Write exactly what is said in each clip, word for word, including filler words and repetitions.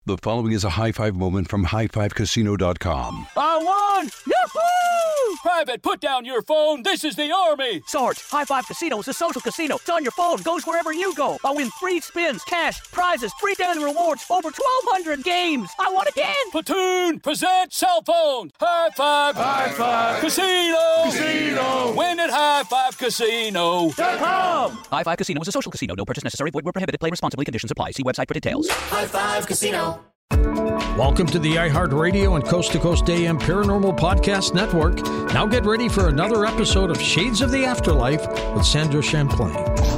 The following is a high five moment from high five casino dot com. I won! Yahoo! Private, put down your phone. This is the Army. Sarge, High Five Casino is a social casino. It's on your phone. Goes wherever you go. I win free spins, cash, prizes, free daily rewards, over twelve hundred games. I won again. Platoon, present cell phone. High Five. High Five. Casino. Casino. Win at high five casino dot com. High Five Casino is a social casino. No purchase necessary. Void where prohibited. Play responsibly. Conditions apply. See website for details. High Five Casino. Welcome to the iHeartRadio and Coast to Coast A M Paranormal Podcast Network. Now get ready for another episode of Shades of the Afterlife with Sandra Champlain.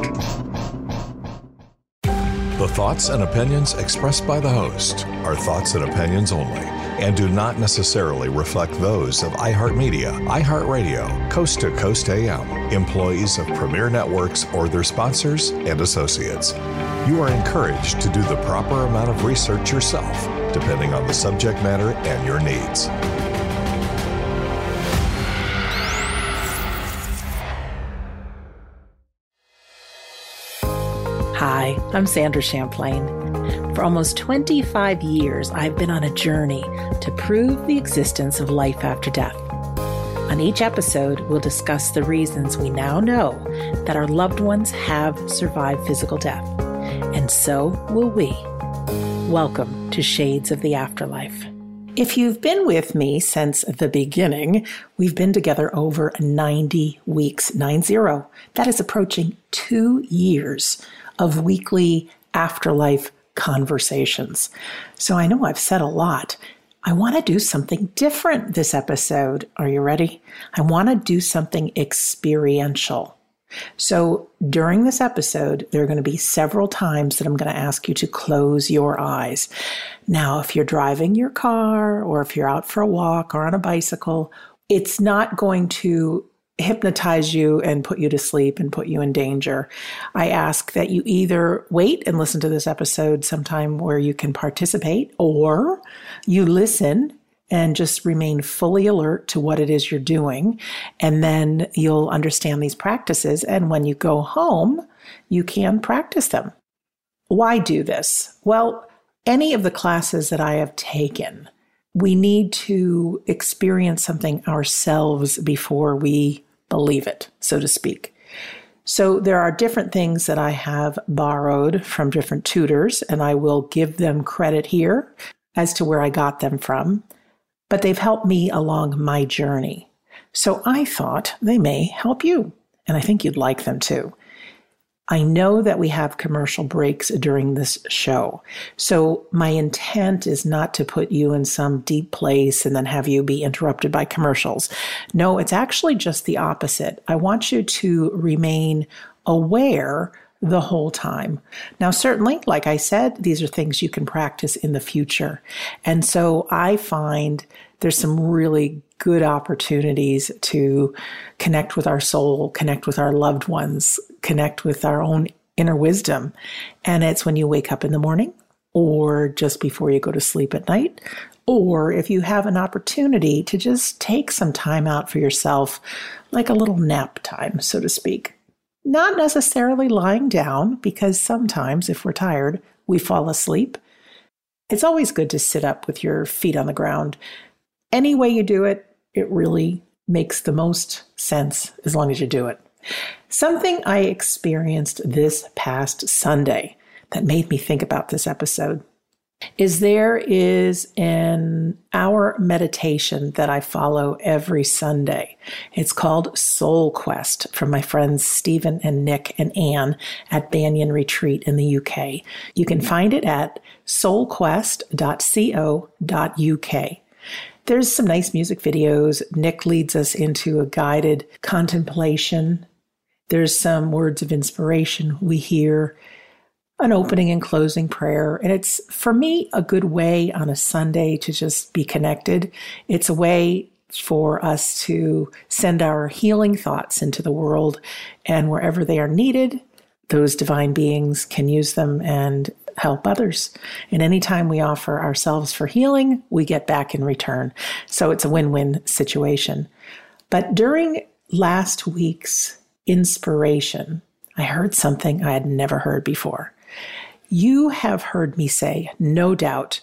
The thoughts and opinions expressed by the host are thoughts and opinions only and do not necessarily reflect those of iHeartMedia, iHeartRadio, Coast to Coast A M, employees of Premier Networks or their sponsors and associates. You are encouraged to do the proper amount of research yourself, depending on the subject matter and your needs. Hi, I'm Sandra Champlain. For almost twenty-five years, I've been on a journey to prove the existence of life after death. On each episode, we'll discuss the reasons we now know that our loved ones have survived physical death. And so will we. Welcome to Shades of the Afterlife. If you've been with me since the beginning, we've been together over ninety weeks, nine zero. That is approaching two years of weekly afterlife conversations. So I know I've said a lot. I want to do something different this episode. Are you ready? I want to do something experiential. So during this episode, there are going to be several times that I'm going to ask you to close your eyes. Now, if you're driving your car or if you're out for a walk or on a bicycle, it's not going to hypnotize you and put you to sleep and put you in danger. I ask that you either wait and listen to this episode sometime where you can participate, or you listen and just remain fully alert to what it is you're doing. And then you'll understand these practices. And when you go home, you can practice them. Why do this? Well, any of the classes that I have taken, we need to experience something ourselves before we believe it, so to speak. So there are different things that I have borrowed from different tutors, and I will give them credit here as to where I got them from. But they've helped me along my journey. So I thought they may help you, and I think you'd like them too. I know that we have commercial breaks during this show, so my intent is not to put you in some deep place and then have you be interrupted by commercials. No, it's actually just the opposite. I want you to remain aware the whole time. Now, certainly, like I said, these are things you can practice in the future. And so I find there's some really good opportunities to connect with our soul, connect with our loved ones, connect with our own inner wisdom. And it's when you wake up in the morning or just before you go to sleep at night, or if you have an opportunity to just take some time out for yourself, like a little nap time, so to speak. Not necessarily lying down, because sometimes if we're tired, we fall asleep. It's always good to sit up with your feet on the ground. Any way you do it, it really makes the most sense as long as you do it. Something I experienced this past Sunday that made me think about this episode is there is an hour meditation that I follow every Sunday. It's called Soul Quest from my friends Stephen and Nick and Anne at Banyan Retreat in the U K. You can find it at soul quest dot co dot u k. There's some nice music videos. Nick leads us into a guided contemplation. There's some words of inspiration we hear, an opening and closing prayer. And it's, for me, a good way on a Sunday to just be connected. It's a way for us to send our healing thoughts into the world, and wherever they are needed, those divine beings can use them and help others. And anytime we offer ourselves for healing, we get back in return. So it's a win-win situation. But during last week's inspiration, I heard something I had never heard before. You have heard me say, no doubt,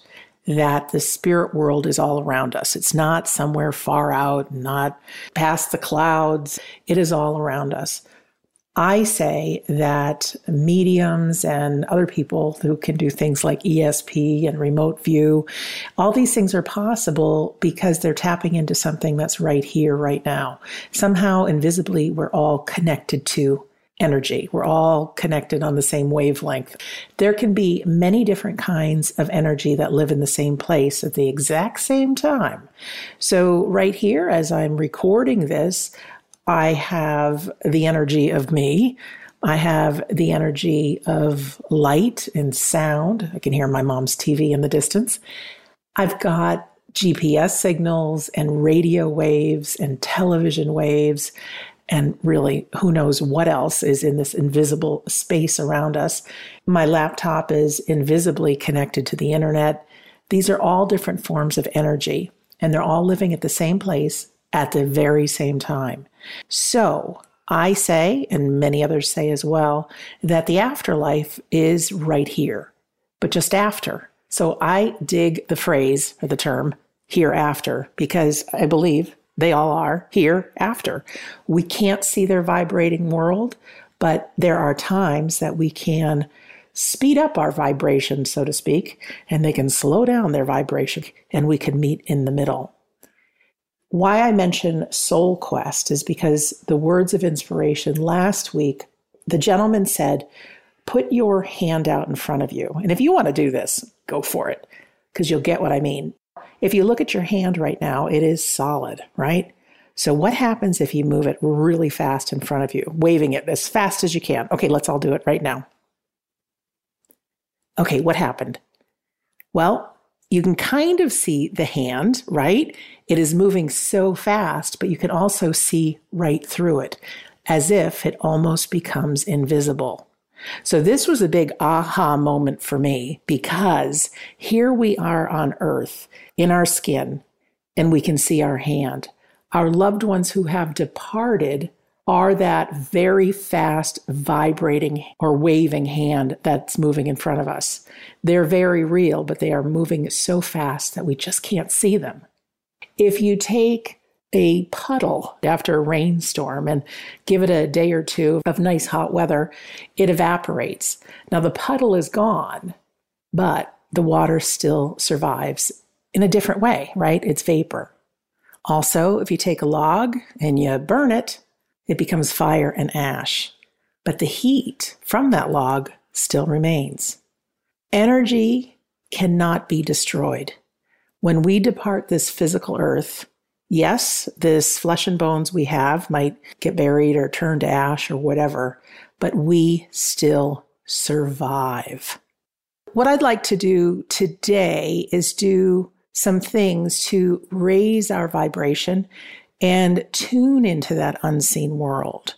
that the spirit world is all around us. It's not somewhere far out, not past the clouds. It is all around us. I say that mediums and other people who can do things like E S P and remote view, all these things are possible because they're tapping into something that's right here, right now. Somehow, invisibly, we're all connected to energy. We're all connected on the same wavelength. There can be many different kinds of energy that live in the same place at the exact same time. So right here, as I'm recording this, I have the energy of me. I have the energy of light and sound. I can hear my mom's T V in the distance. I've got G P S signals and radio waves and television waves. And really, who knows what else is in this invisible space around us. My laptop is invisibly connected to the internet. These are all different forms of energy, and they're all living at the same place at the very same time. So I say, and many others say as well, that the afterlife is right here, but just after. So I dig the phrase or the term hereafter because I believe they all are here after. We can't see their vibrating world, but there are times that we can speed up our vibration, so to speak, and they can slow down their vibration, and we can meet in the middle. Why I mention Soul Quest is because the words of inspiration last week, the gentleman said, put your hand out in front of you. And if you want to do this, go for it, because you'll get what I mean. If you look at your hand right now, it is solid, right? So what happens if you move it really fast in front of you, waving it as fast as you can? Okay, let's all do it right now. Okay, what happened? Well, you can kind of see the hand, right? It is moving so fast, but you can also see right through it, as if it almost becomes invisible. So this was a big aha moment for me, because here we are on Earth in our skin, and we can see our hand. Our loved ones who have departed are that very fast vibrating or waving hand that's moving in front of us. They're very real, but they are moving so fast that we just can't see them. If you take a puddle after a rainstorm and give it a day or two of nice hot weather, it evaporates. Now the puddle is gone, but the water still survives in a different way, right? It's vapor. Also, if you take a log and you burn it, it becomes fire and ash, but the heat from that log still remains. Energy cannot be destroyed. When we depart this physical earth, yes, this flesh and bones we have might get buried or turn to ash or whatever, but we still survive. What I'd like to do today is do some things to raise our vibration and tune into that unseen world.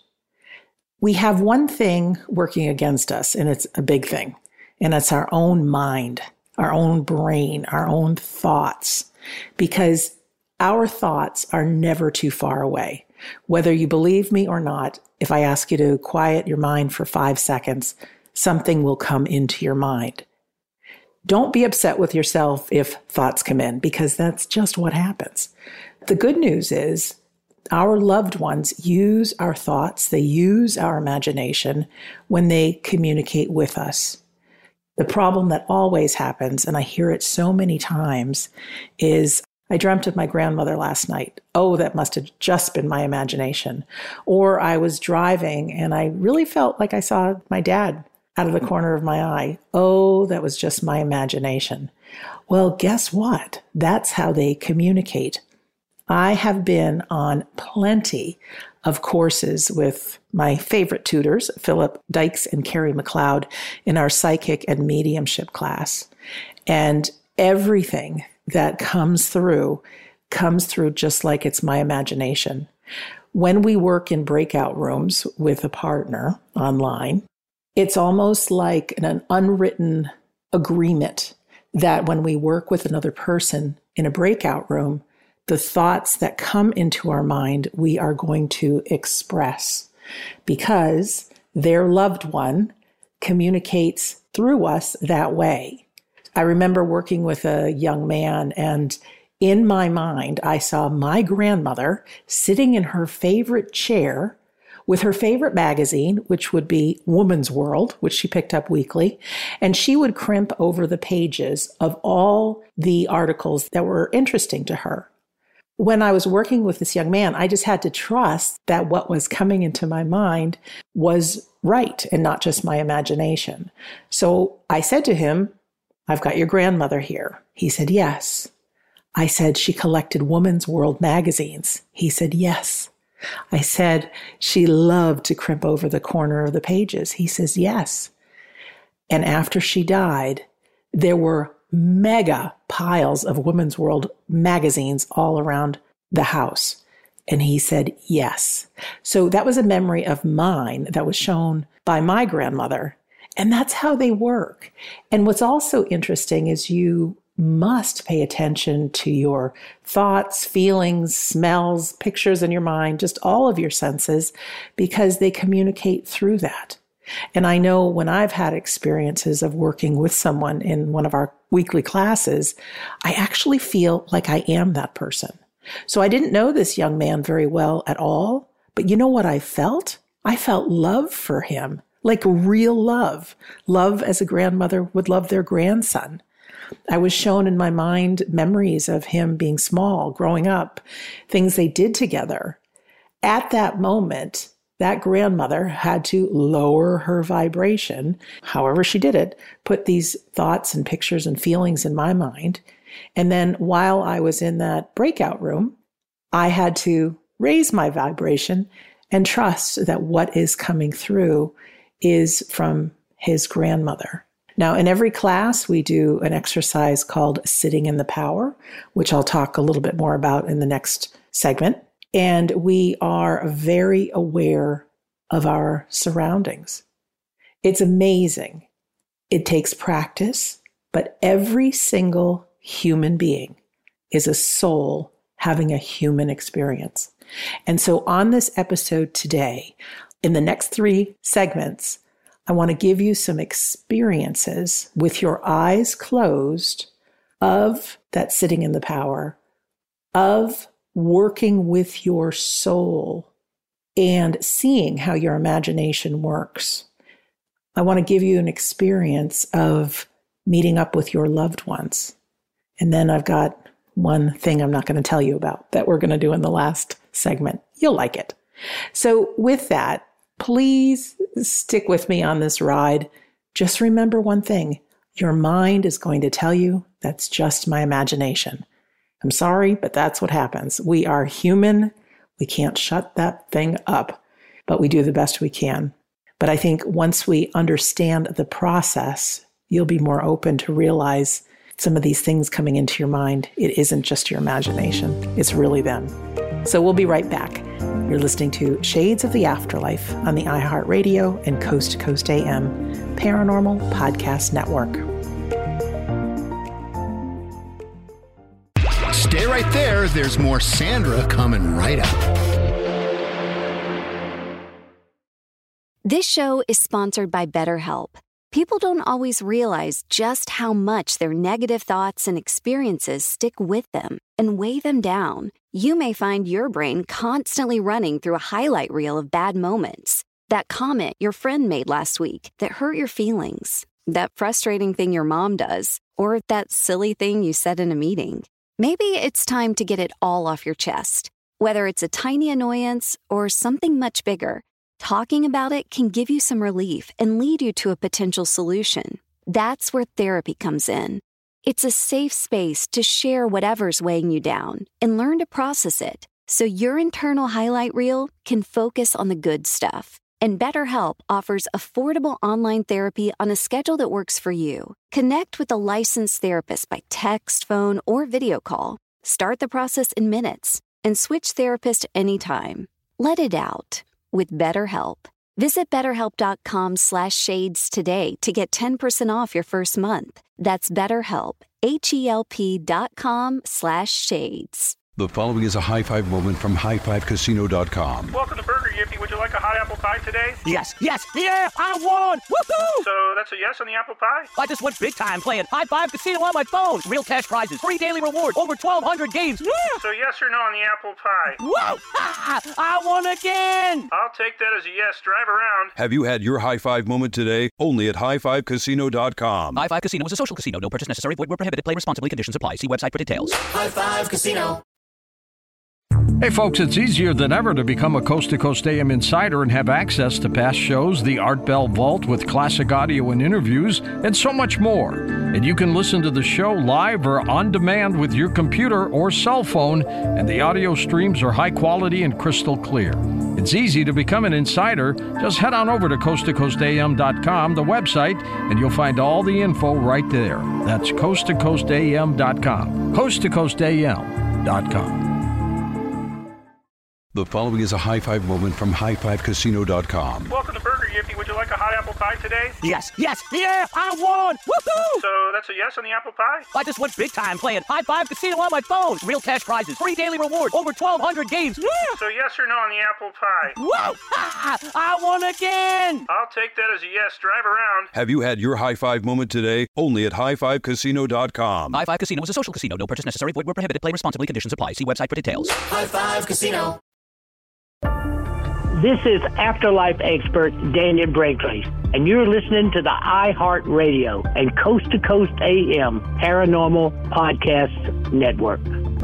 We have one thing working against us, and it's a big thing, and it's our own mind, our own brain, our own thoughts, because our thoughts are never too far away. Whether you believe me or not, if I ask you to quiet your mind for five seconds, something will come into your mind. Don't be upset with yourself if thoughts come in, because that's just what happens. The good news is our loved ones use our thoughts, they use our imagination when they communicate with us. The problem that always happens, and I hear it so many times, is I dreamt of my grandmother last night. Oh, that must have just been my imagination. Or I was driving and I really felt like I saw my dad out of the corner of my eye. Oh, that was just my imagination. Well, guess what? That's how they communicate. I have been on plenty of courses with my favorite tutors, Philip Dykes and Carrie McLeod, in our psychic and mediumship class. And everything that comes through comes through just like it's my imagination. When we work in breakout rooms with a partner online, it's almost like an unwritten agreement that when we work with another person in a breakout room, the thoughts that come into our mind, we are going to express, because their loved one communicates through us that way. I remember working with a young man, and in my mind, I saw my grandmother sitting in her favorite chair with her favorite magazine, which would be Woman's World, which she picked up weekly. And she would crimp over the pages of all the articles that were interesting to her. When I was working with this young man, I just had to trust that what was coming into my mind was right and not just my imagination. So I said to him, I've got your grandmother here. He said, yes. I said, she collected Woman's World magazines. He said, yes. I said, she loved to crimp over the corner of the pages. He says, yes. And after she died, there were mega piles of Women's World magazines all around the house. And he said, yes. So that was a memory of mine that was shown by my grandmother. And that's how they work. And what's also interesting is you must pay attention to your thoughts, feelings, smells, pictures in your mind, just all of your senses, because they communicate through that. And I know when I've had experiences of working with someone in one of our weekly classes, I actually feel like I am that person. So I didn't know this young man very well at all, but you know what I felt? I felt love for him, like real love, love as a grandmother would love their grandson. I was shown in my mind memories of him being small, growing up, things they did together. At that moment, that grandmother had to lower her vibration, however she did it, put these thoughts and pictures and feelings in my mind. And then while I was in that breakout room, I had to raise my vibration and trust that what is coming through is from his grandmother. Now, in every class, we do an exercise called Sitting in the Power, which I'll talk a little bit more about in the next segment. And we are very aware of our surroundings. It's amazing. It takes practice, but every single human being is a soul having a human experience. And so on this episode today, in the next three segments, I want to give you some experiences with your eyes closed of that sitting in the power, of working with your soul and seeing how your imagination works. I want to give you an experience of meeting up with your loved ones. And then I've got one thing I'm not going to tell you about that we're going to do in the last segment. You'll like it. So with that, please stick with me on this ride. Just remember one thing. Your mind is going to tell you that's just my imagination. I'm sorry, but that's what happens. We are human. We can't shut that thing up, but we do the best we can. But I think once we understand the process, you'll be more open to realize some of these things coming into your mind, it isn't just your imagination. It's really them. So we'll be right back. You're listening to Shades of the Afterlife on the iHeartRadio and Coast to Coast A M Paranormal Podcast Network. Stay right there. There's more Sandra coming right up. This show is sponsored by BetterHelp. People don't always realize just how much their negative thoughts and experiences stick with them and weigh them down. You may find your brain constantly running through a highlight reel of bad moments. That comment your friend made last week that hurt your feelings. That frustrating thing your mom does. Or that silly thing you said in a meeting. Maybe it's time to get it all off your chest. Whether it's a tiny annoyance or something much bigger, talking about it can give you some relief and lead you to a potential solution. That's where therapy comes in. It's a safe space to share whatever's weighing you down and learn to process it so your internal highlight reel can focus on the good stuff. And BetterHelp offers affordable online therapy on a schedule that works for you. Connect with a licensed therapist by text, phone, or video call. Start the process in minutes and switch therapist anytime. Let it out with BetterHelp. Visit betterhelp.com slash shades today to get ten percent off your first month. That's BetterHelp, H-E-L-P dot com slash shades. The following is a high five moment from high five casino dot com. Welcome to Burger Yippee. would you like a hot apple pie today? Yes, yes, yeah, I won! Woohoo! So that's a yes on the apple pie? I just went big time playing High Five Casino on my phone. Real cash prizes, free daily rewards, over twelve hundred games. Yeah! So yes or no on the apple pie? Whoa! Ah, I won again! I'll take that as a yes. Drive around. Have you had your high five moment today? Only at high five casino dot com. High Five Casino is a social casino. No purchase necessary. Void where prohibited. Play responsibly. Conditions apply. See website for details. High Five Casino. Hey folks, it's easier than ever to become a Coast to Coast A M Insider and have access to past shows, the Art Bell Vault with classic audio and interviews, and so much more. And you can listen to the show live or on demand with your computer or cell phone, and the audio streams are high quality and crystal clear. It's easy to become an insider. Just head on over to coast to coast a m dot com, the website, and you'll find all the info right there. That's coast to coast a m dot com. coast to coast a m dot com. The following is a high five moment from high five casino dot com. Welcome to Burger Yippee. Would you like a hot apple pie today? Yes, yes, yeah, I won! Woohoo! So that's a yes on the apple pie? I just went big time playing High Five Casino on my phone. Real cash prizes, free daily rewards, over twelve hundred games. Yeah! So yes or no on the apple pie? Whoa! Ah, I won again! I'll take that as a yes. Drive around. Have you had your high five moment today? Only at high five casino dot com. High Five Casino is a social casino. No purchase necessary. Void where prohibited. Play responsibly. Conditions apply. See website for details. High Five Casino. This is Afterlife expert Daniel Brinkley, and you're listening to the iHeart Radio and Coast to Coast A M Paranormal Podcast Network.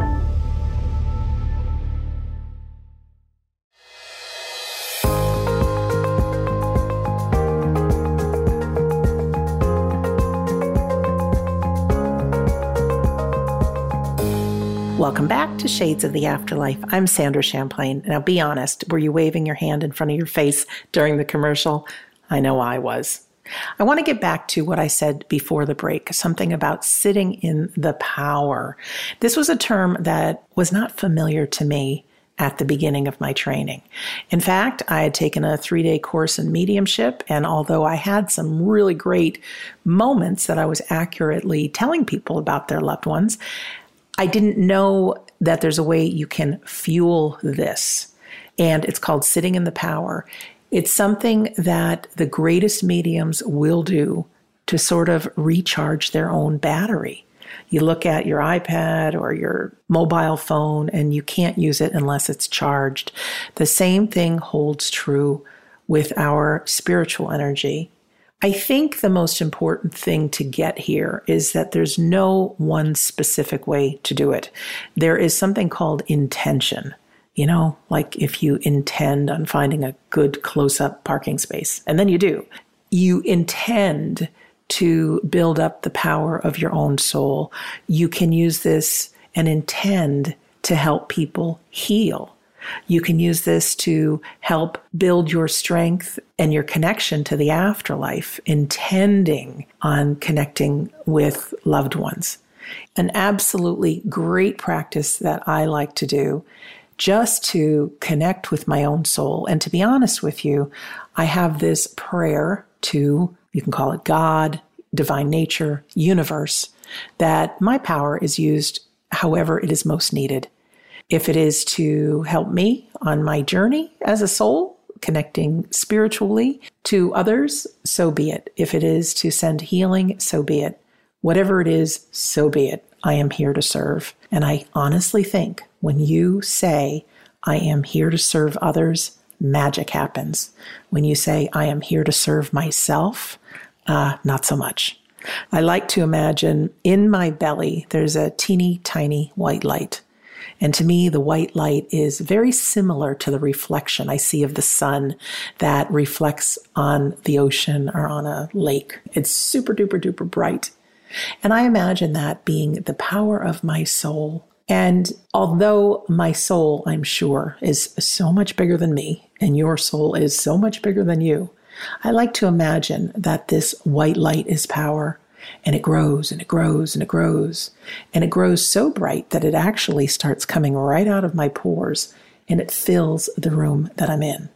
Welcome back to Shades of the Afterlife. I'm Sandra Champlain. Now, be honest, were you waving your hand in front of your face during the commercial? I know I was. I want to get back to what I said before the break, something about sitting in the power. This was a term that was not familiar to me at the beginning of my training. In fact, I had taken a three-day course in mediumship, and although I had some really great moments that I was accurately telling people about their loved ones, I didn't know that there's a way you can fuel this, and it's called sitting in the power. It's something that the greatest mediums will do to sort of recharge their own battery. You look at your iPad or your mobile phone and you can't use it unless it's charged. The same thing holds true with our spiritual energy. I think the most important thing to get here is that there's no one specific way to do it. There is something called intention. You know, like if you intend on finding a good close-up parking space, and then you do, you intend to build up the power of your own soul. You can use this and intend to help people heal. You can use this to help build your strength and your connection to the afterlife, intending on connecting with loved ones. An absolutely great practice that I like to do just to connect with my own soul. And to be honest with you, I have this prayer to, you can call it God, divine nature, universe, that my power is used however it is most needed. If it is to help me on my journey as a soul, connecting spiritually to others, so be it. If it is to send healing, so be it. Whatever it is, so be it. I am here to serve. And I honestly think when you say, I am here to serve others, magic happens. When you say, I am here to serve myself, uh, not so much. I like to imagine in my belly, there's a teeny tiny white light. And to me, the white light is very similar to the reflection I see of the sun that reflects on the ocean or on a lake. It's super duper duper bright. And I imagine that being the power of my soul. And although my soul, I'm sure, is so much bigger than me, and your soul is so much bigger than you, I like to imagine that this white light is power. And it grows and it grows and it grows. And it grows so bright that it actually starts coming right out of my pores and it fills the room that I'm in.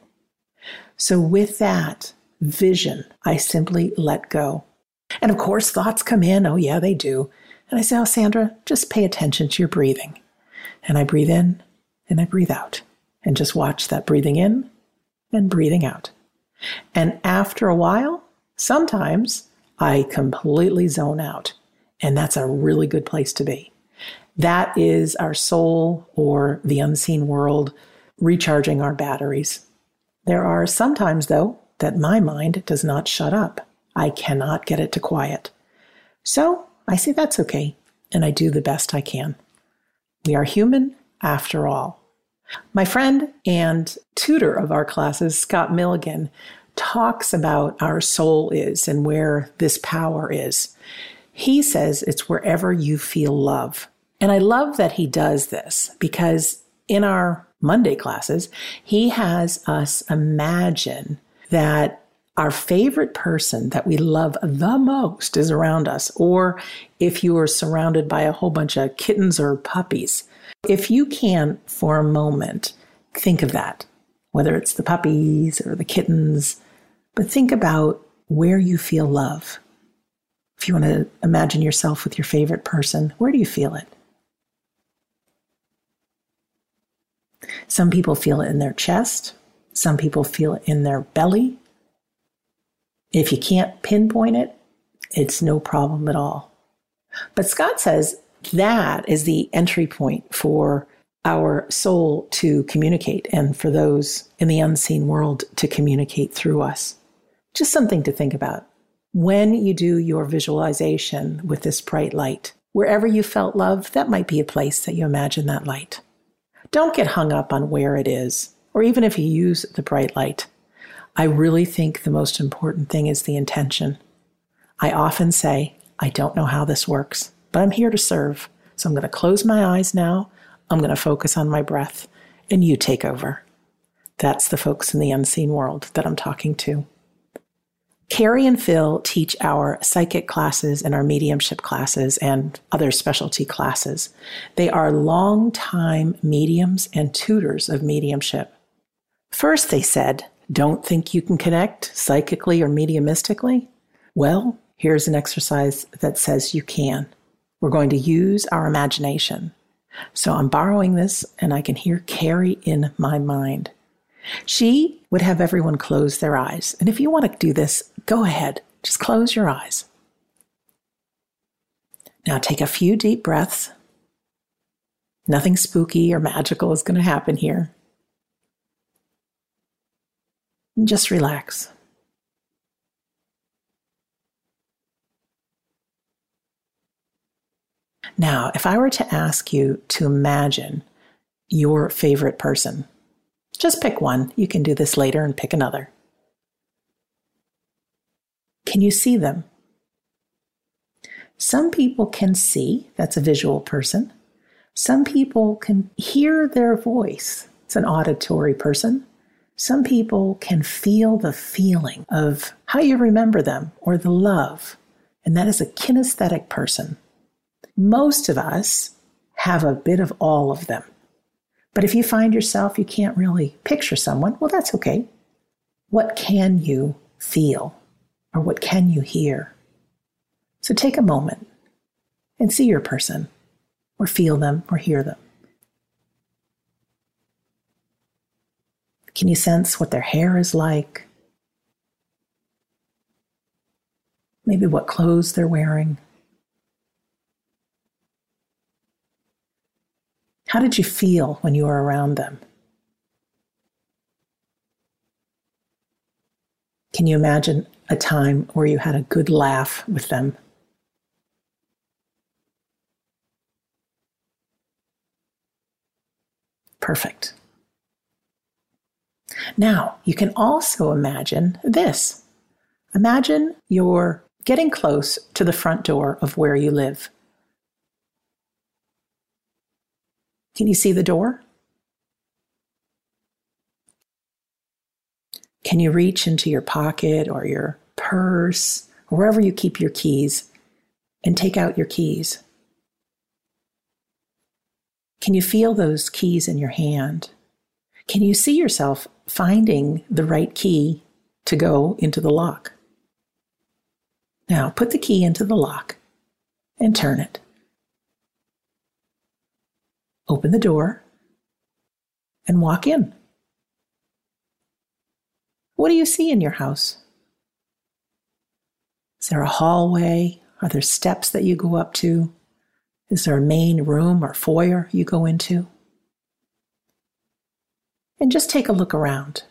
So with that vision, I simply let go. And of course, thoughts come in. Oh, yeah, they do. And I say, oh, Sandra, just pay attention to your breathing. And I breathe in and I breathe out. And just watch that breathing in and breathing out. And after a while, sometimes I completely zone out. And that's a really good place to be. That is our soul or the unseen world recharging our batteries. There are some times, though, that my mind does not shut up. I cannot get it to quiet. So I say that's okay, and I do the best I can. We are human after all. My friend and tutor of our classes, Scott Milligan, talks about our soul is and where this power is. He says it's wherever you feel love. And I love that he does this because in our Monday classes, he has us imagine that our favorite person that we love the most is around us. Or if you are surrounded by a whole bunch of kittens or puppies, if you can, for a moment, think of that, whether it's the puppies or the kittens, but think about where you feel love. If you want to imagine yourself with your favorite person, where do you feel it? Some people feel it in their chest. Some people feel it in their belly. If you can't pinpoint it, it's no problem at all. But Scott says that is the entry point for our soul to communicate and for those in the unseen world to communicate through us. Just something to think about. When you do your visualization with this bright light, wherever you felt love, that might be a place that you imagine that light. Don't get hung up on where it is, or even if you use the bright light. I really think the most important thing is the intention. I often say, I don't know how this works, but I'm here to serve. So I'm going to close my eyes now. I'm going to focus on my breath, and you take over. That's the folks in the unseen world that I'm talking to. Carrie and Phil teach our psychic classes and our mediumship classes and other specialty classes. They are longtime mediums and tutors of mediumship. First, they said, don't think you can connect psychically or mediumistically? Well, here's an exercise that says you can. We're going to use our imagination. So I'm borrowing this, and I can hear Carrie in my mind. She would have everyone close their eyes. And if you want to do this, go ahead. Just close your eyes. Now take a few deep breaths. Nothing spooky or magical is going to happen here. And just relax. Now, if I were to ask you to imagine your favorite person, just pick one. You can do this later and pick another. Can you see them? Some people can see, that's a visual person. Some people can hear their voice, it's an auditory person. Some people can feel the feeling of how you remember them or the love, and that is a kinesthetic person. Most of us have a bit of all of them. But if you find yourself, you can't really picture someone, well, that's okay. What can you feel? Or what can you hear? So take a moment and see your person, or feel them, or hear them. Can you sense what their hair is like? Maybe what clothes they're wearing? How did you feel when you were around them? Can you imagine a time where you had a good laugh with them? Perfect. Now, you can also imagine this. Imagine you're getting close to the front door of where you live. Can you see the door? Can you reach into your pocket or your purse, or wherever you keep your keys, and take out your keys? Can you feel those keys in your hand? Can you see yourself finding the right key to go into the lock? Now, put the key into the lock and turn it. Open the door and walk in. What do you see in your house? Is there a hallway? Are there steps that you go up to? Is there a main room or foyer you go into? And just take a look around.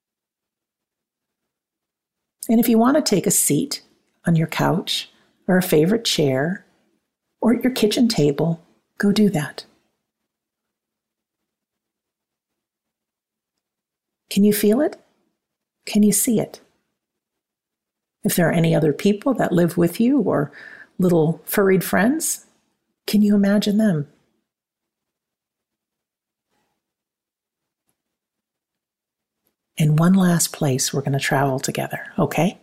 And if you want to take a seat on your couch or a favorite chair or at your kitchen table, go do that. Can you feel it? Can you see it? If there are any other people that live with you or little furried friends, can you imagine them? And one last place we're going to travel together, okay?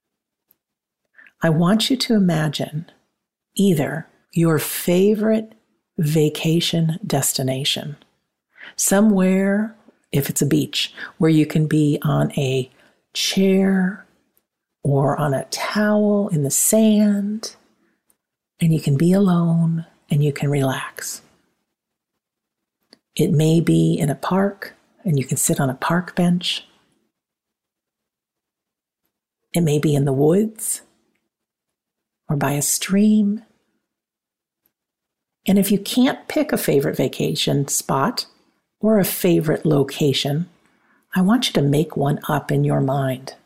I want you to imagine either your favorite vacation destination, somewhere, if it's a beach, where you can be on a chair or on a towel in the sand, and you can be alone and you can relax. It may be in a park and you can sit on a park bench. It may be in the woods or by a stream. And if you can't pick a favorite vacation spot or a favorite location, I want you to make one up in your mind.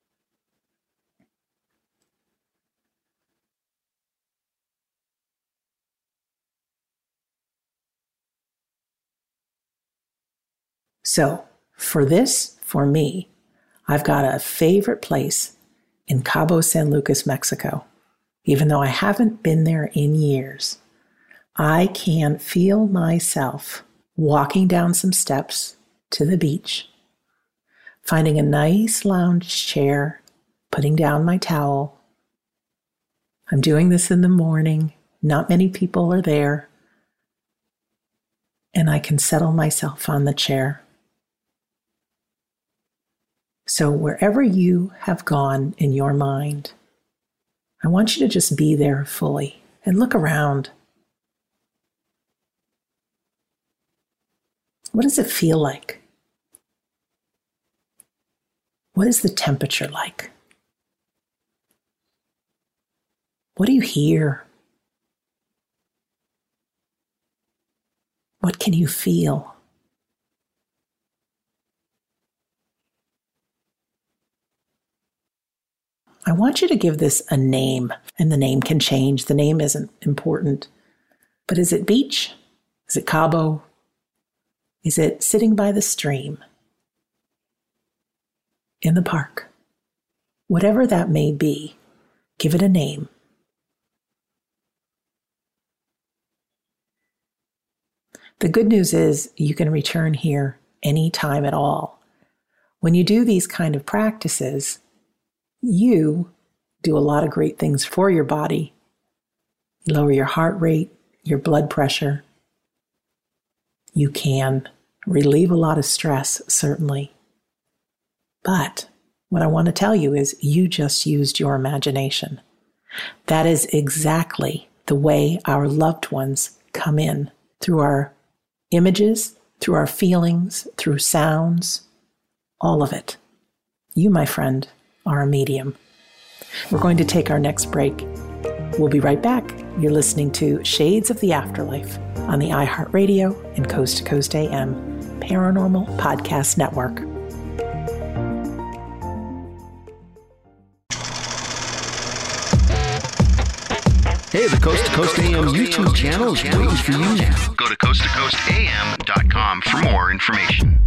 So, for this, for me, I've got a favorite place in Cabo San Lucas, Mexico. Even though I haven't been there in years, I can feel myself walking down some steps to the beach, finding a nice lounge chair, putting down my towel. I'm doing this in the morning. Not many people are there. And I can settle myself on the chair. So wherever you have gone in your mind, I want you to just be there fully and look around. What does it feel like? What is the temperature like? What do you hear? What can you feel? I want you to give this a name, and the name can change. The name isn't important. But is it beach? Is it Cabo? Is it sitting by the stream? In the park? Whatever that may be, give it a name. The good news is you can return here anytime at all. When you do these kind of practices, you do a lot of great things for your body. You lower your heart rate, your blood pressure. You can relieve a lot of stress, certainly. But what I want to tell you is you just used your imagination. That is exactly the way our loved ones come in, through our images, through our feelings, through sounds, all of it. You, my friend, are a medium. We're going to take our next break. We'll be right back. You're listening to Shades of the Afterlife on the iHeartRadio and Coast to Coast A M Paranormal Podcast Network. Hey, the Coast to Coast A M YouTube channel is waiting for you now. Go to coast to coast a m dot com for more information.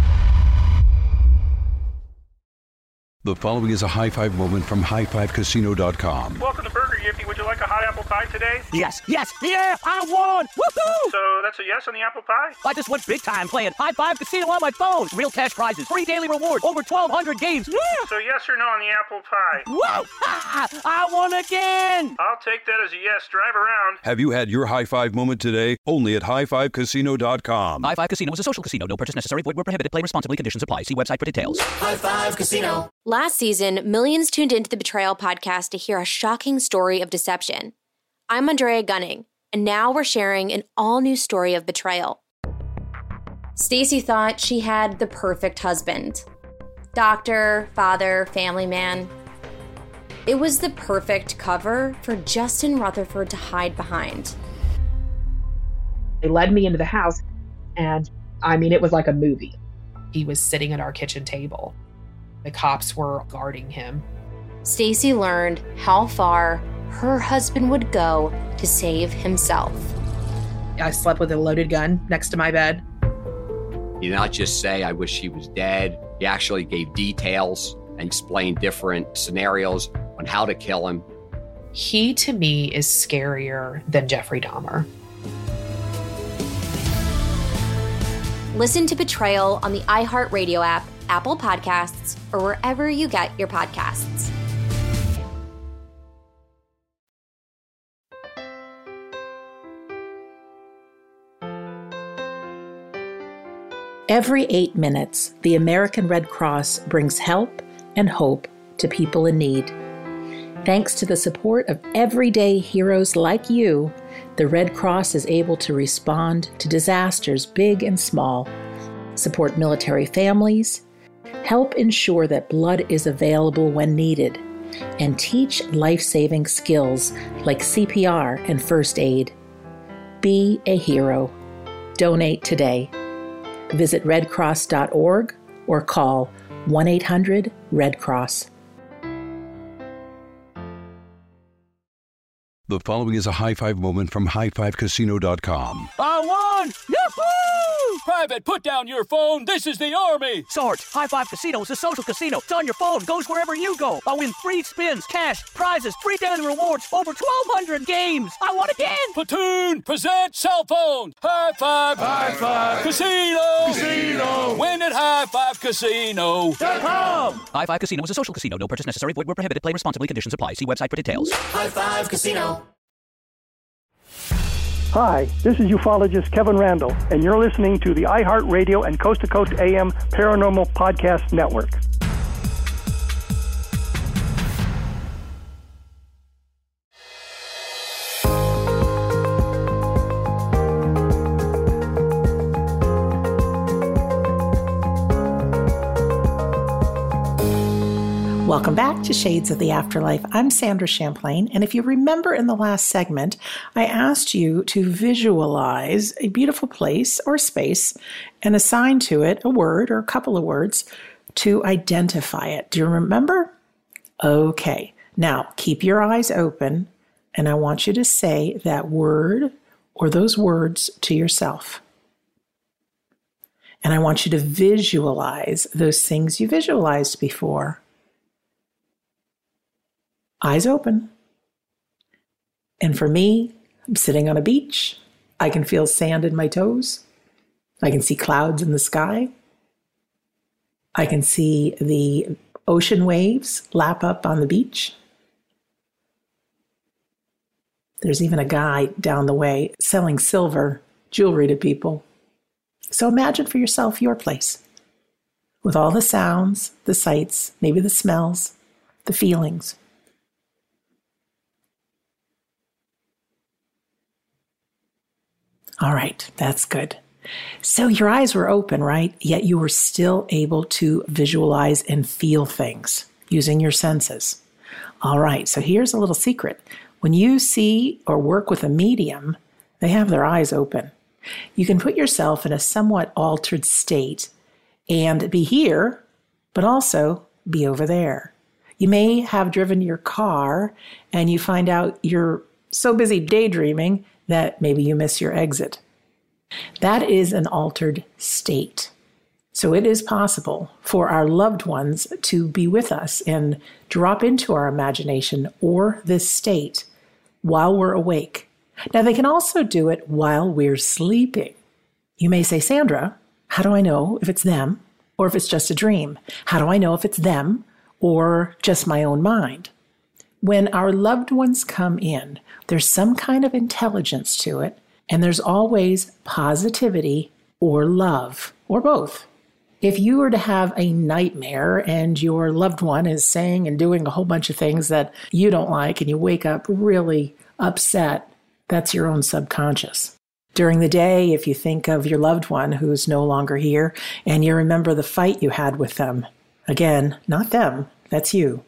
The following is a high five moment from high five casino dot com. Welcome to Burger Yippee. Would you like a hot apple pie today? Yes, yes, yeah, I won! Woohoo! So that's a yes on the apple pie? I just went big time playing High Five Casino on my phone. Real cash prizes, free daily rewards, over twelve hundred games. Yeah! So yes or no on the apple pie? Whoa! Ah, I won again! I'll take that as a yes. Drive around. Have you had your high five moment today? Only at high five casino dot com. High Five Casino is a social casino. No purchase necessary. Void where prohibited. Play responsibly. Conditions apply. See website for details. High Five Casino. Last season, millions tuned into the Betrayal podcast to hear a shocking story of deception. I'm Andrea Gunning, and now we're sharing an all-new story of betrayal. Stacy thought she had the perfect husband. Doctor, father, family man. It was the perfect cover for Justin Rutherford to hide behind. They led me into the house, and I mean, it was like a movie. He was sitting at our kitchen table. The cops were guarding him. Stacy learned how far her husband would go to save himself. I slept with a loaded gun next to my bed. He did not just say, I wish he was dead. He actually gave details and explained different scenarios on how to kill him. He, to me, is scarier than Jeffrey Dahmer. Listen to Betrayal on the iHeartRadio app, Apple Podcasts, or wherever you get your podcasts. Every eight minutes, the American Red Cross brings help and hope to people in need. Thanks to the support of everyday heroes like you, the Red Cross is able to respond to disasters big and small, support military families, help ensure that blood is available when needed, and teach life-saving skills like C P R and first aid. Be a hero. Donate today. Visit red cross dot org or call one eight hundred red cross. The following is a high five moment from high five casino dot com. I won! Yahoo! Private, put down your phone. This is the Army. Sarge, High Five Casino is a social casino. It's on your phone, goes wherever you go. I win free spins, cash, prizes, free daily rewards, over twelve hundred games. I won again. Platoon, present cell phone. High Five. High Five. Casino. Casino. Win at high five casino dot com. High Five Casino is a social casino. No purchase necessary. Void where prohibited. Play responsibly. Conditions apply. See website for details. High Five Casino. Hi, this is ufologist Kevin Randall, and you're listening to the iHeartRadio and Coast to Coast A M Paranormal Podcast Network. Welcome back to Shades of the Afterlife. I'm Sandra Champlain, and if you remember in the last segment, I asked you to visualize a beautiful place or space and assign to it a word or a couple of words to identify it. Do you remember? Okay. Now, keep your eyes open, and I want you to say that word or those words to yourself. And I want you to visualize those things you visualized before. Eyes open. And for me, I'm sitting on a beach. I can feel sand in my toes. I can see clouds in the sky. I can see the ocean waves lap up on the beach. There's even a guy down the way selling silver jewelry to people. So imagine for yourself your place with all the sounds, the sights, maybe the smells, the feelings. All right, that's good. So your eyes were open, right? Yet you were still able to visualize and feel things using your senses. All right, so here's a little secret. When you see or work with a medium, they have their eyes open. You can put yourself in a somewhat altered state and be here, but also be over there. You may have driven your car and you find out you're so busy daydreaming that maybe you miss your exit. That is an altered state. So it is possible for our loved ones to be with us and drop into our imagination or this state while we're awake. Now, they can also do it while we're sleeping. You may say, Sandra, how do I know if it's them or if it's just a dream? How do I know if it's them or just my own mind? When our loved ones come in, there's some kind of intelligence to it, and there's always positivity or love, or both. If you were to have a nightmare and your loved one is saying and doing a whole bunch of things that you don't like, and you wake up really upset, that's your own subconscious. During the day, if you think of your loved one who's no longer here, and you remember the fight you had with them, Again, not them, that's you.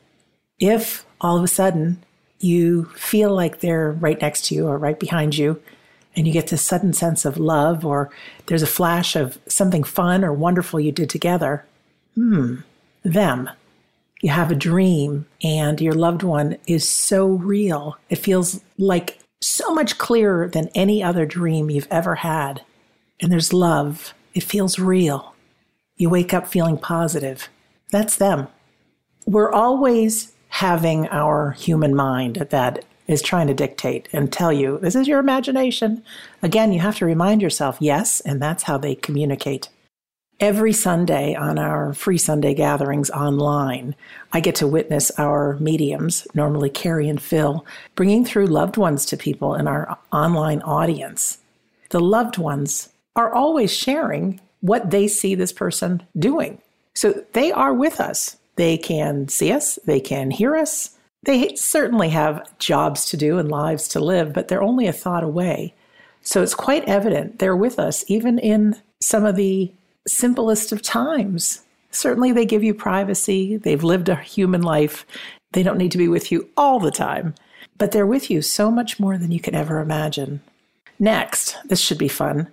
If all of a sudden you feel like they're right next to you or right behind you, and you get this sudden sense of love, or there's a flash of something fun or wonderful you did together, hmm, them. You have a dream and your loved one is so real. It feels like so much clearer than any other dream you've ever had. And there's love. It feels real. You wake up feeling positive. That's them. We're always having our human mind that is trying to dictate and tell you, this is your imagination. Again, you have to remind yourself, yes, and that's how they communicate. Every Sunday on our free Sunday gatherings online, I get to witness our mediums, normally Carrie and Phil, bringing through loved ones to people in our online audience. The loved ones are always sharing what they see this person doing. So they are with us. They can see us. They can hear us. They certainly have jobs to do and lives to live, but they're only a thought away. So it's quite evident they're with us, even in some of the simplest of times. Certainly they give you privacy. They've lived a human life. They don't need to be with you all the time, but they're with you so much more than you could ever imagine. Next, this should be fun.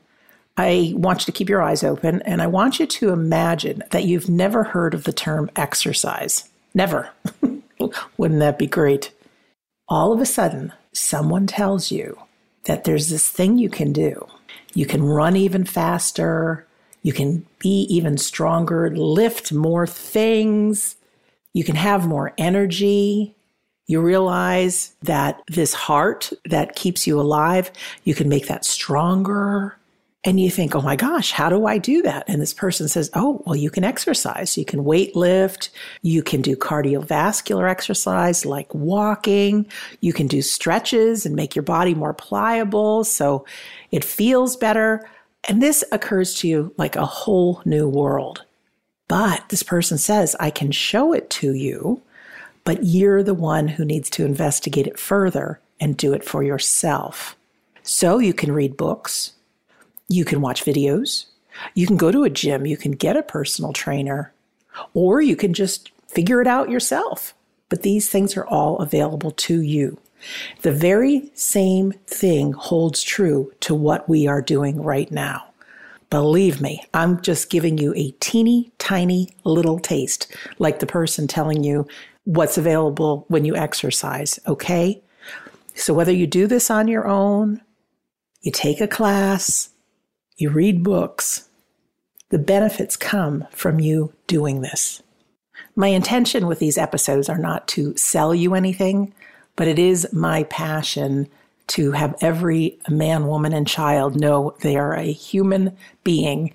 I want you to keep your eyes open, and I want you to imagine that you've never heard of the term exercise. Never. Wouldn't that be great? All of a sudden, someone tells you that there's this thing you can do. You can run even faster. You can be even stronger, lift more things. You can have more energy. You realize that this heart that keeps you alive, you can make that stronger. And you think, oh my gosh, how do I do that? And this person says, oh, well, you can exercise. You can weight lift. You can do cardiovascular exercise like walking. You can do stretches and make your body more pliable so it feels better. And this occurs to you like a whole new world. But this person says, I can show it to you, but you're the one who needs to investigate it further and do it for yourself. So you can read books. You can watch videos, you can go to a gym, you can get a personal trainer, or you can just figure it out yourself. But these things are all available to you. The very same thing holds true to what we are doing right now. Believe me, I'm just giving you a teeny tiny little taste, like the person telling you what's available when you exercise, okay? So whether you do this on your own, you take a class, you read books, the benefits come from you doing this. My intention with these episodes are not to sell you anything, but it is my passion to have every man, woman, and child know they are a human being,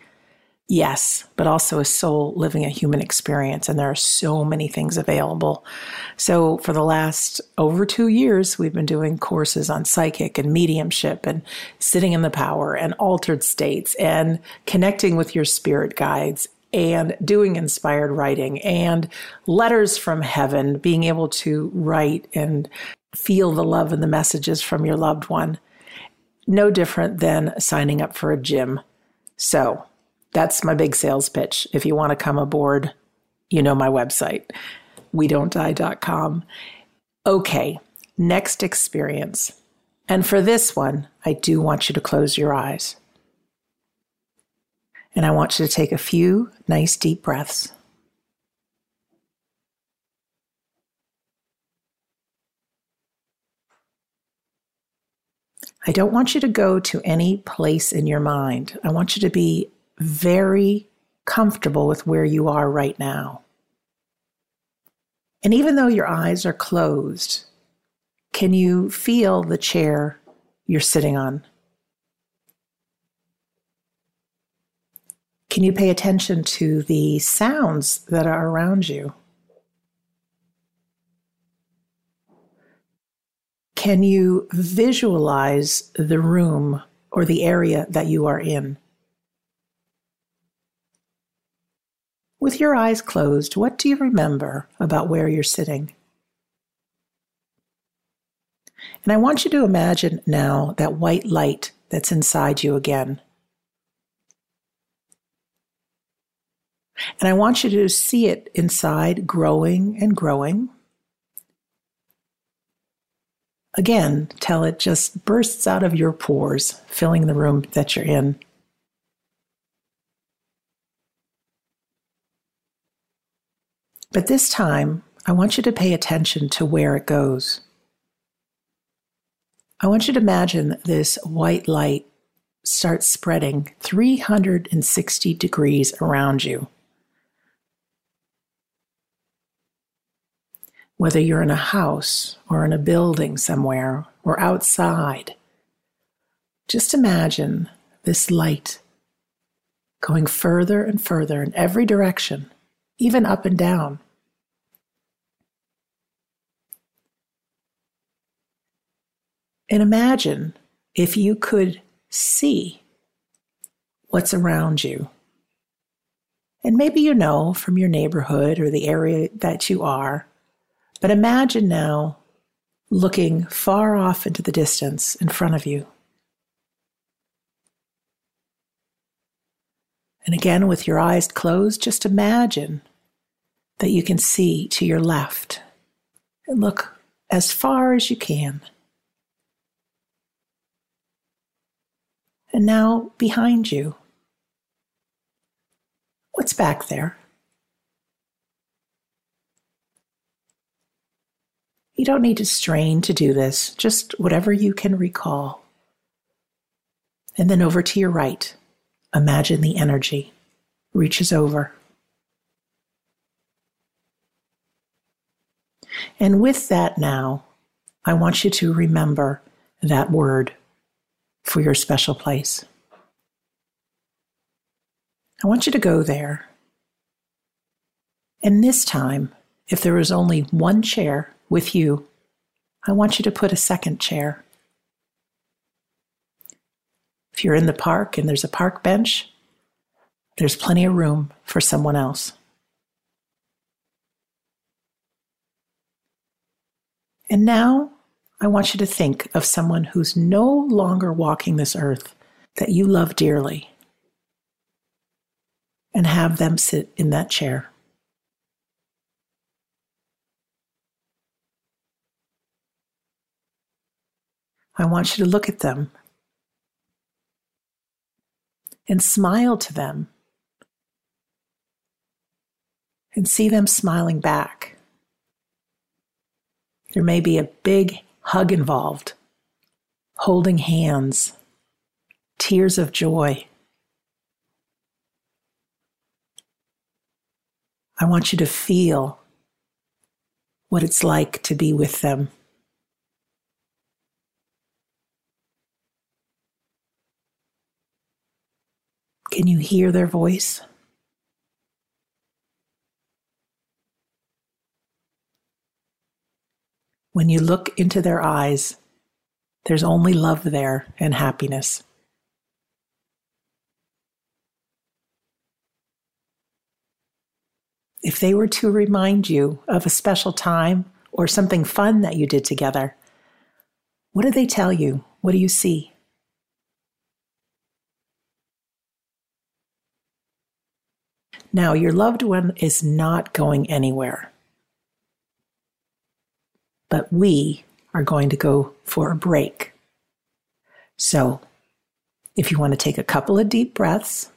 yes, but also a soul living a human experience. And there are so many things available. So for the last over two years, we've been doing courses on psychic and mediumship and sitting in the power and altered states and connecting with your spirit guides and doing inspired writing and letters from heaven, being able to write and feel the love and the messages from your loved one. No different than signing up for a gym. So that's my big sales pitch. If you want to come aboard, you know my website, we don't die dot com. Okay, next experience. And for this one, I do want you to close your eyes. And I want you to take a few nice deep breaths. I don't want you to go to any place in your mind. I want you to be very comfortable with where you are right now. And even though your eyes are closed, can you feel the chair you're sitting on? Can you pay attention to the sounds that are around you? Can you visualize the room or the area that you are in? With your eyes closed, what do you remember about where you're sitting? And I want you to imagine now that white light that's inside you again. And I want you to see it inside growing and growing. Again, till it just bursts out of your pores, filling the room that you're in. But this time, I want you to pay attention to where it goes. I want you to imagine this white light start spreading three hundred sixty degrees around you. Whether you're in a house or in a building somewhere or outside, just imagine this light going further and further in every direction, even up and down. And imagine if you could see what's around you. And maybe you know from your neighborhood or the area that you are, but imagine now looking far off into the distance in front of you. And again, with your eyes closed, just imagine that you can see to your left and look as far as you can. And now behind you, what's back there? You don't need to strain to do this, just whatever you can recall. And then over to your right, imagine the energy reaches over. And with that now, I want you to remember that word for your special place. I want you to go there. And this time, if there is only one chair with you, I want you to put a second chair. If you're in the park and there's a park bench, there's plenty of room for someone else. And now, I want you to think of someone who's no longer walking this earth that you love dearly and have them sit in that chair. I want you to look at them and smile to them and see them smiling back. There may be a big hug involved, holding hands, tears of joy. I want you to feel what it's like to be with them. Can you hear their voice? When you look into their eyes, there's only love there and happiness. If they were to remind you of a special time or something fun that you did together, what do they tell you? What do you see? Now, your loved one is not going anywhere. But we are going to go for a break. So, if you want to take a couple of deep breaths,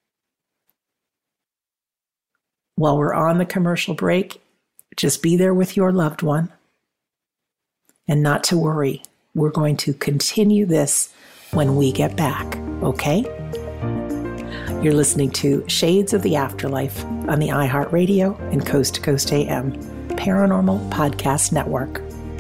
while we're on the commercial break, just be there with your loved one. And not to worry, we're going to continue this when we get back, okay? You're listening to Shades of the Afterlife on the iHeartRadio and Coast to Coast A M Paranormal Podcast Network.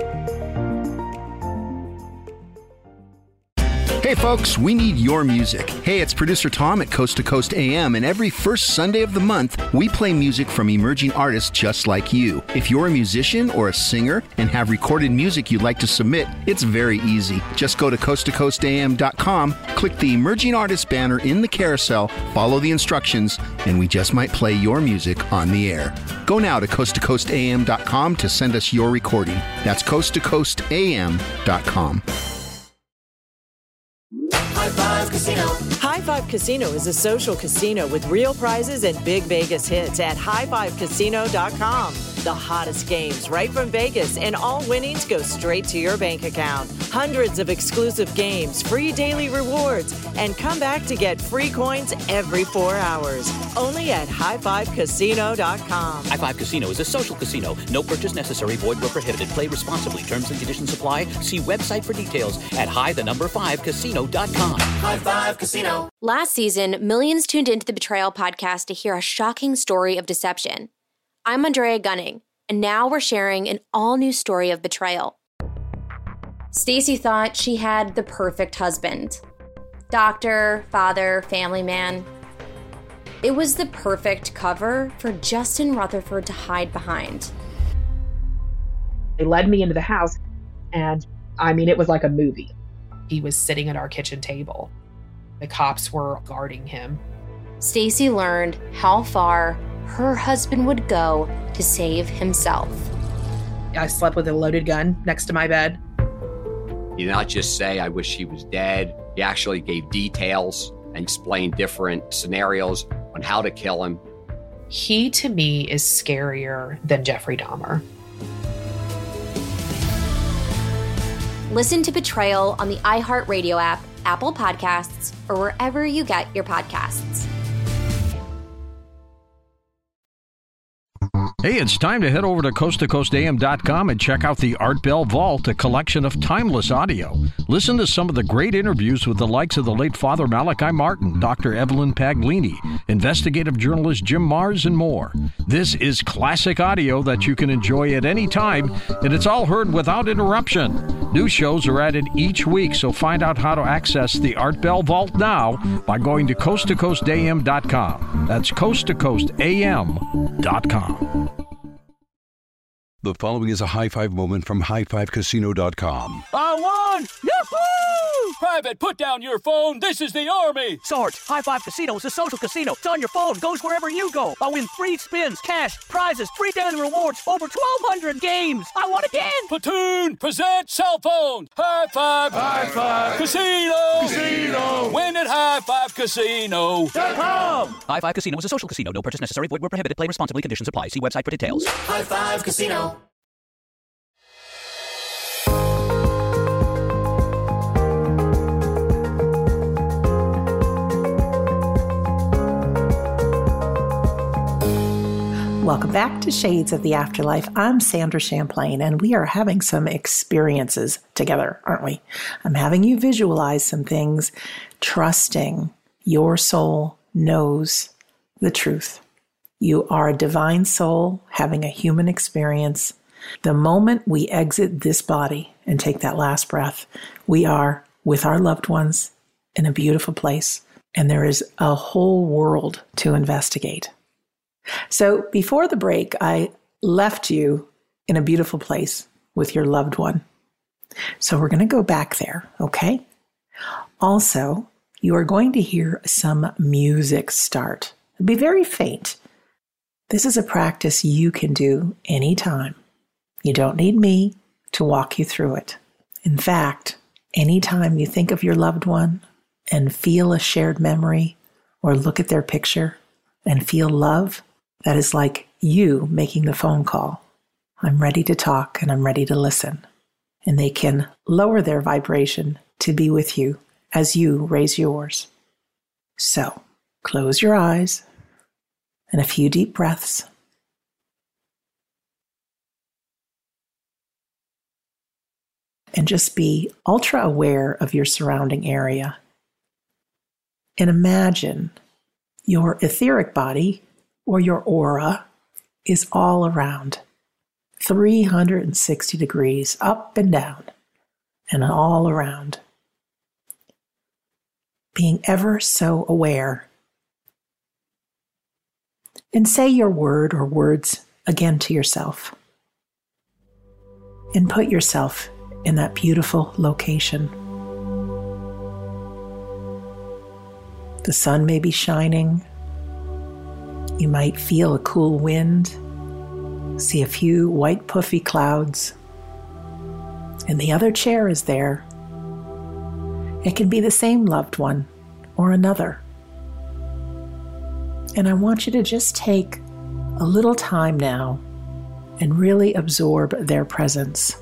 Hey folks, we need your music. Hey, it's producer Tom at Coast to Coast A M, and every first Sunday of the month, we play music from emerging artists just like you. If you're a musician or a singer and have recorded music you'd like to submit, it's very easy. Just go to coast to coast a m dot com, click the Emerging Artist banner in the carousel, follow the instructions, and we just might play your music on the air. Go now to coast to coast a m dot com to send us your recording. That's coast to coast a m dot com. High Five Casino. High High Five Casino is a social casino with real prizes and big Vegas hits at high five casino dot com. The hottest games right from Vegas, and all winnings go straight to your bank account. Hundreds of exclusive games, free daily rewards, and come back to get free coins every four hours. Only at high five casino dot com. High Five Casino is a social casino. No purchase necessary. Void where prohibited. Play responsibly. Terms and conditions apply. See website for details at high the number five casino dot com. High Five Casino. Last season, millions tuned into the Betrayal podcast to hear a shocking story of deception. I'm Andrea Gunning, and now we're sharing an all-new story of betrayal. Stacy thought she had the perfect husband. Doctor, father, family man. It was the perfect cover for Justin Rutherford to hide behind. They led me into the house, and I mean, it was like a movie. He was sitting at our kitchen table. The cops were guarding him. Stacy learned how far her husband would go to save himself. I slept with a loaded gun next to my bed. He did not just say, I wish he was dead. He actually gave details and explained different scenarios on how to kill him. He, to me, is scarier than Jeffrey Dahmer. Listen to Betrayal on the iHeartRadio app, Apple Podcasts, or wherever you get your podcasts. Hey, it's time to head over to coast to coast a m dot com and check out the Art Bell Vault, a collection of timeless audio. Listen to some of the great interviews with the likes of the late Father Malachi Martin, Doctor Evelyn Paglini, investigative journalist Jim Mars, and more. This is classic audio that you can enjoy at any time, and it's all heard without interruption. New shows are added each week, so find out how to access the Art Bell Vault now by going to coast to coast a m dot com. That's coast to coast a m dot com. The following is a high five moment from high five casino dot com. I won! Yahoo! Private, put down your phone. This is the Army. Sarge, High Five Casino is a social casino. It's on your phone, goes wherever you go. I win free spins, cash, prizes, free daily rewards, over twelve hundred games. I won again. Platoon, present cell phone. High Five. High Five. Casino. Casino. Win at high five casino dot com. High Five Casino is a social casino. No purchase necessary. Void where prohibited. Play responsibly. Conditions apply. See website for details. High Five Casino. Welcome back to Shades of the Afterlife. I'm Sandra Champlain, and we are having some experiences together, aren't we? I'm having you visualize some things, trusting your soul knows the truth. You are a divine soul having a human experience. The moment we exit this body and take that last breath, we are with our loved ones in a beautiful place, and there is a whole world to investigate. So before the break, I left you in a beautiful place with your loved one. So we're going to go back there, okay? Also, you are going to hear some music start. It'll be very faint. This is a practice you can do anytime. You don't need me to walk you through it. In fact, anytime you think of your loved one and feel a shared memory or look at their picture and feel love, that is like you making the phone call. I'm ready to talk and I'm ready to listen. And they can lower their vibration to be with you as you raise yours. So, close your eyes and a few deep breaths. And just be ultra aware of your surrounding area. And imagine your etheric body or your aura is all around, three hundred sixty degrees, up and down, and all around. Being ever so aware. And say your word or words again to yourself. And put yourself in that beautiful location. The sun may be shining. You might feel a cool wind, see a few white puffy clouds, and the other chair is there. It can be the same loved one or another. And I want you to just take a little time now and really absorb their presence.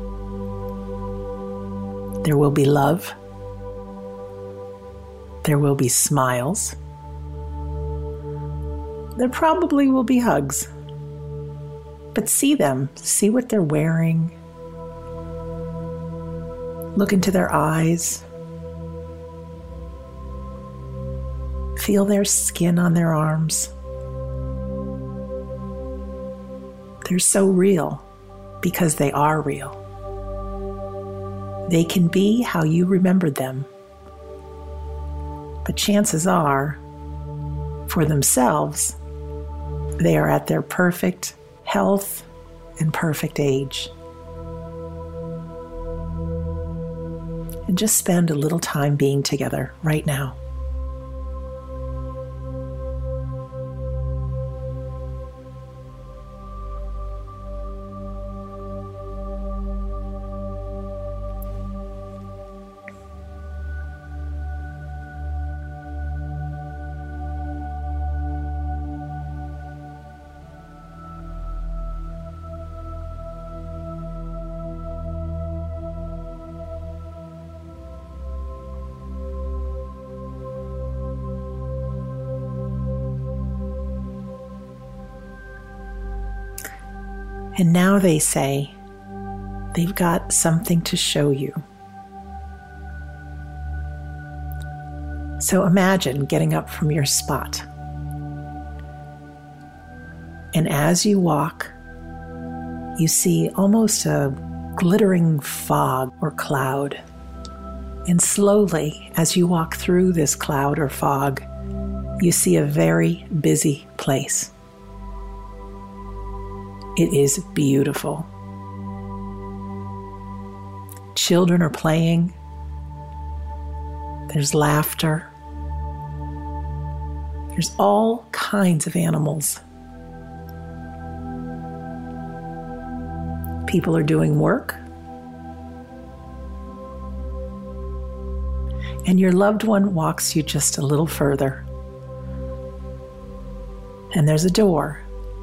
There will be love. There will be smiles. There probably will be hugs. But see them, see what they're wearing. Look into their eyes. Feel their skin on their arms. They're so real because they are real. They can be how you remembered them. But chances are, for themselves, they are at their perfect health and perfect age. And just spend a little time being together right now. And now they say they've got something to show you. So imagine getting up from your spot. And as you walk, you see almost a glittering fog or cloud. And slowly, as you walk through this cloud or fog, you see a very busy place. It is beautiful. Children are playing. There's laughter. There's all kinds of animals. People are doing work. And your loved one walks you just a little further. And there's a door.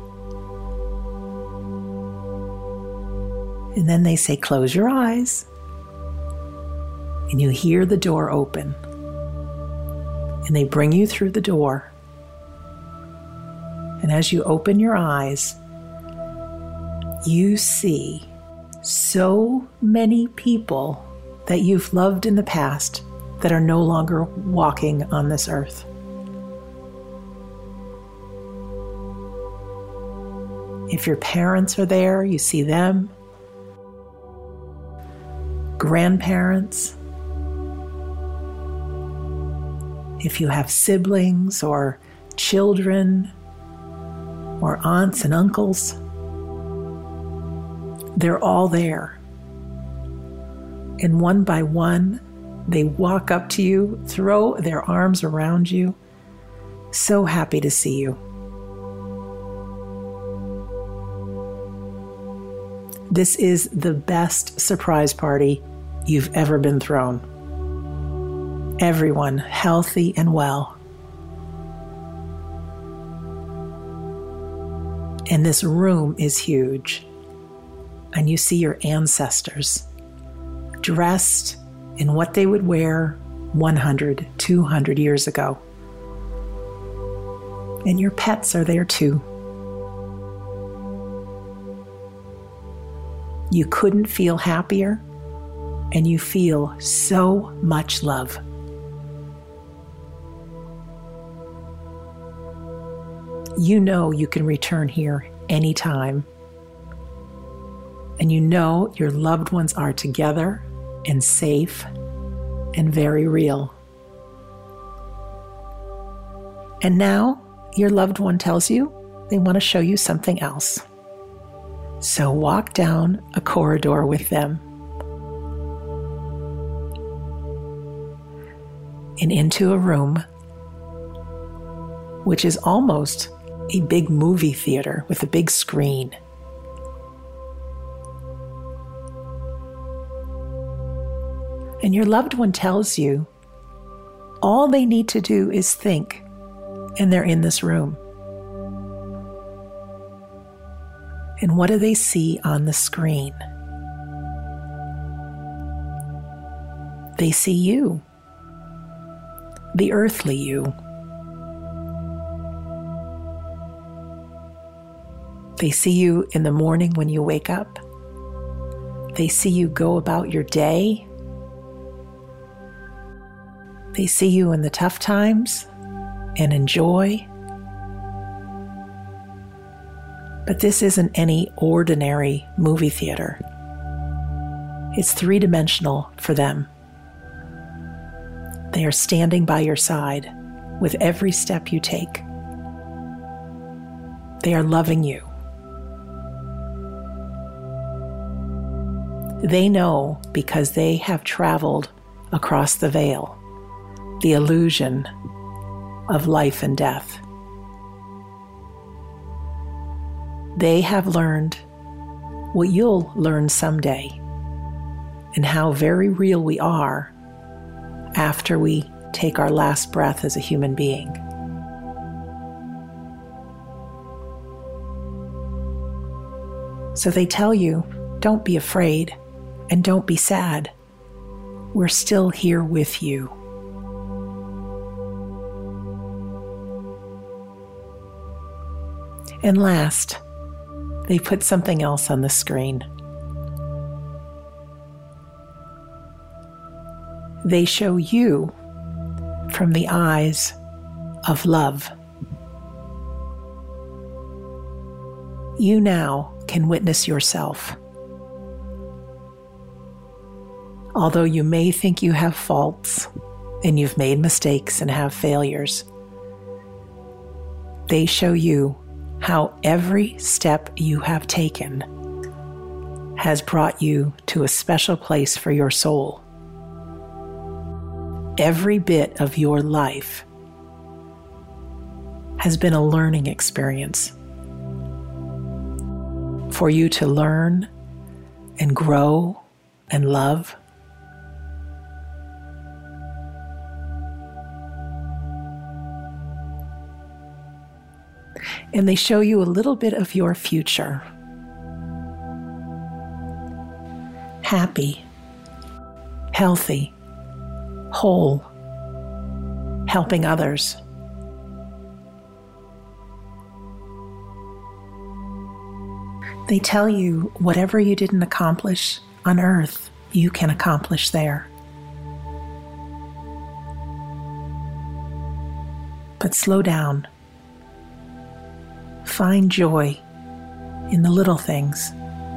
And then they say, close your eyes. And you hear the door open. And they bring you through the door. And as you open your eyes, you see so many people that you've loved in the past that are no longer walking on this earth. If your parents are there, you see them. Grandparents. If you have siblings or children or aunts and uncles, they're all there. And one by one, they walk up to you, throw their arms around you, so happy to see you. This is the best surprise party you've ever been thrown. Everyone healthy and well. And this room is huge. And you see your ancestors dressed in what they would wear one hundred, two hundred years ago. And your pets are there too. You couldn't feel happier, and you feel so much love. You know you can return here anytime. And you know your loved ones are together and safe and very real. And now your loved one tells you they want to show you something else. So walk down a corridor with them and into a room which is almost a big movie theater with a big screen. And your loved one tells you All they need to do is think, and they're in this room. And what do they see on the screen? They see you, the earthly you. They see you in the morning when you wake up. They see you go about your day. They see you in the tough times and in joy. But this isn't any ordinary movie theater. It's three-dimensional for them. They are standing by your side with every step you take. They are loving you. They know because they have traveled across the veil, the illusion of life and death. They have learned what you'll learn someday, and how very real we are after we take our last breath as a human being. So they tell you, don't be afraid and don't be sad. We're still here with you. And last, they put something else on the screen. They show you from the eyes of love. You now can witness yourself. Although you may think you have faults and you've made mistakes and have failures, they show you how every step you have taken has brought you to a special place for your soul. Every bit of your life has been a learning experience for you to learn and grow and love. And they show you a little bit of your future. Happy, healthy, whole, helping others. They tell you whatever you didn't accomplish on earth, you can accomplish there. But slow down. Find joy in the little things.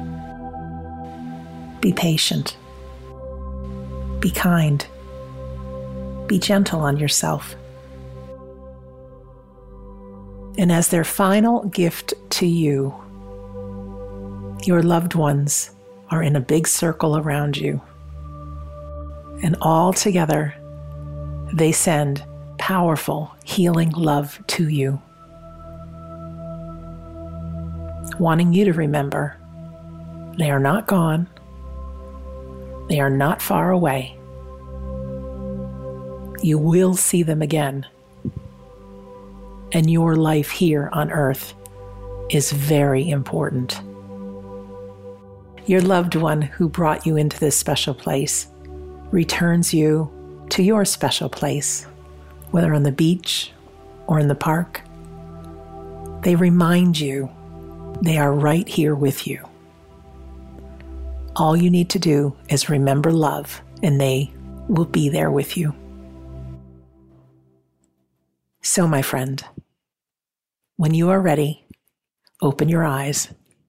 Be patient. Be kind. Be gentle on yourself. And as their final gift to you, your loved ones are in a big circle around you. And all together, they send powerful, healing love to you, wanting you to remember they are not gone. They are not far away. You will see them again. And your life here on earth is very important. Your loved one who brought you into this special place returns you to your special place, whether on the beach or in the park. They remind you they are right here with you. All you need to do is remember love, and they will be there with you. So, my friend, when you are ready, open your eyes.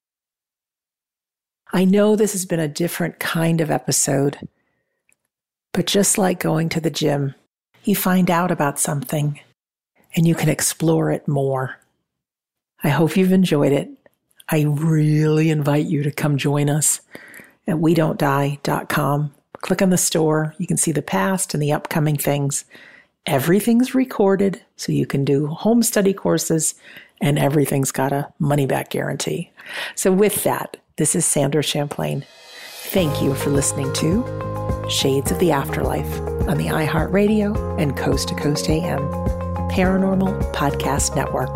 I know this has been a different kind of episode, but just like going to the gym, you find out about something and you can explore it more. I hope you've enjoyed it. I really invite you to come join us at we don't die dot com. Click on the store. You can see the past and the upcoming things. Everything's recorded, so you can do home study courses, and everything's got a money-back guarantee. So with that, this is Sandra Champlain. Thank you for listening to Shades of the Afterlife. on the iHeartRadio and Coast to Coast A M Paranormal Podcast Network.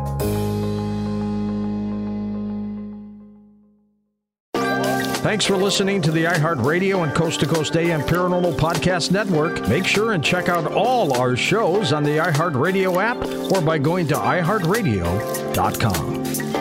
Thanks for listening to the iHeartRadio and Coast to Coast A M Paranormal Podcast Network. Make sure and check out all our shows on the iHeartRadio app or by going to i heart radio dot com.